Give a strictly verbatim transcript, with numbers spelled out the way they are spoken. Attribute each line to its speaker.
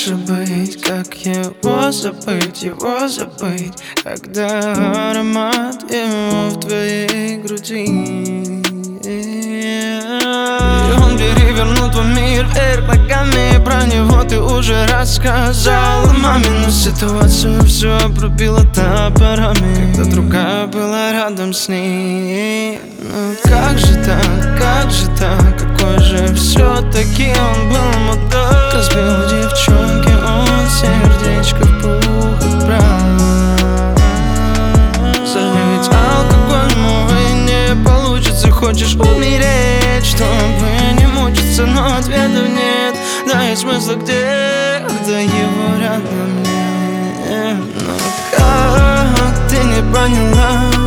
Speaker 1: же быть, как его забыть, его забыть, когда аромат его в твоей груди. И он перевернул твой мир вверх ногами. Про него ты уже рассказала маме, но ситуацию все обрубила топорами, когда другая была рядом с ней. Ну как же так, как же так, какой же все-таки он был мудак. Разбил девчонки он сердечко в пух и прах. Залить алкоголь мой не получится. Хочешь умереть, чтобы не мучиться, но ответов нет. Да и смысла где, когда его рядом нет. Но как ты не поняла?